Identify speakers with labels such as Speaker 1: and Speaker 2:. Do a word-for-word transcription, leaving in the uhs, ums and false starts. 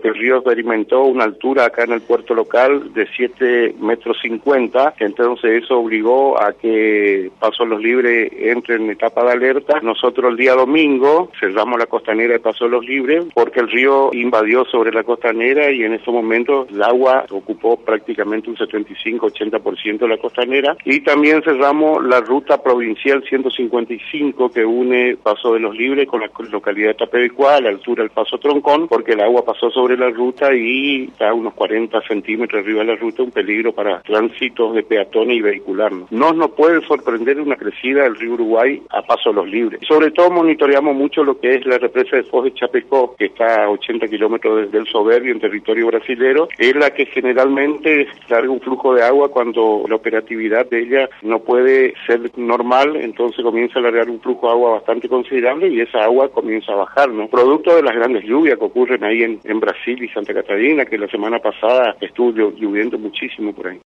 Speaker 1: El río experimentó una altura acá en el puerto local de siete metros cincuenta, entonces eso obligó a que Paso Los Libres entre en etapa de alerta.Nosotros el día domingo cerramos la costanera de Paso Los Libres porque el río invadió sobre la costanera y en estos momentos el agua ocupó prácticamente un setenta y cinco a ochenta por ciento de la costanera. Y también cerramos la ruta provincial ciento cincuenta y cinco que une Paso de Los Libres con la localidad de Tapecuá a la altura del Paso Troncón, porque el agua pasó sobre la ruta y está a unos cuarenta centímetros arriba de la ruta, un peligro para tránsitos de peatones y vehicular. No No nos puede sorprender una crecida del río Uruguay a Paso de Los Libres. Sobre todo monitoreamos mucho lo que es la represa de Foz de Chapecó, que está a ochenta kilómetros desde el Soberbio, en territorio brasilero. Es la que generalmente larga un flujo de agua cuando la operatividad de ella no puede ser normal, entonces comienza a largar un flujo de agua bastante considerable y esa agua comienza a bajar, ¿no? Producto de las grandes lluvias que ocurren ahí en, en Brasil y Santa Catarina, que la semana pasada estuvo lloviendo muchísimo por ahí.